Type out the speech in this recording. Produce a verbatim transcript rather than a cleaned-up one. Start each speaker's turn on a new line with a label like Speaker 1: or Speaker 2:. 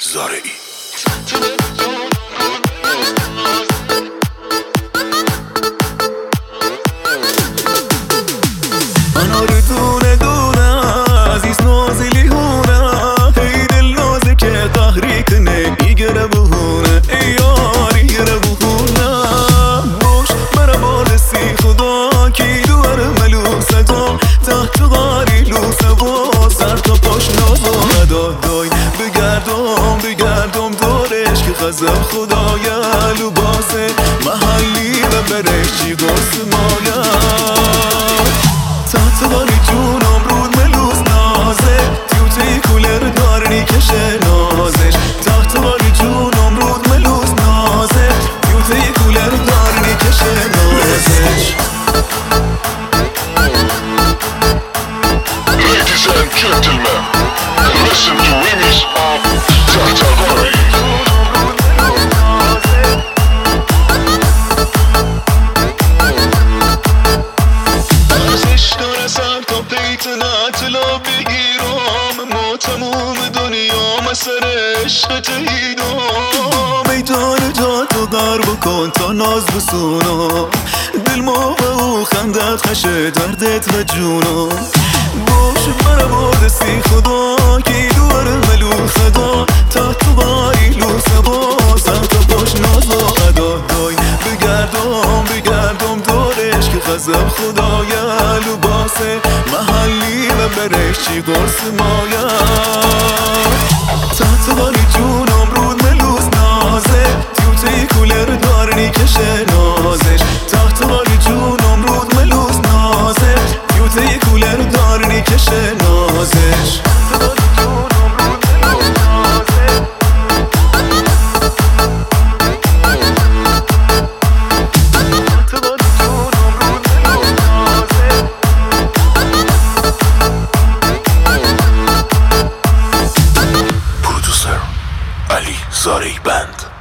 Speaker 1: زارعی.
Speaker 2: انا رو دونه دونه عزیز نازلی هونه ای دل نازی که قهری کنه ایگره بهونه ای یاری گره بهونه باش برا بالسی خدا کی دوار ملوسه دا تحت غاری لوسه و سر تا پاش نازا دای بگردم بگردم دورش که غضب خدای لباسه محلی و برش چی گرس مایا تحت غاری جونم رود ملوس نازه تیوتی کولر دارنی کشه نازش تحت غاری جونم رود ملوس نازه تیوتی کولر دارنی کشه نازش.
Speaker 3: Ladies and gentlemen, listen to remix of تحت غاری. اطلاع بگیرم ما تموم دنیا مسر عشقت ایدام
Speaker 2: میدان جا تو غر بکن تا ناز بسونم دل موقع و خندت خشه دردت و جونم باش برا بادسی خدا که دوار ملو خدا تا تو غاری لوسه با سر تا پاش ناز و ادا دای بگردم بگردم دورش که غضب خدای لباسه محلی و برش چی گرس مایا تحت غاری جونم رود ملوس نازه تیوتی کولر دارنی کشه نازش تحت غاری جونم رود ملوس نازه تیوتی کولر دارنی کشه نازش.
Speaker 1: علی زارعی بند.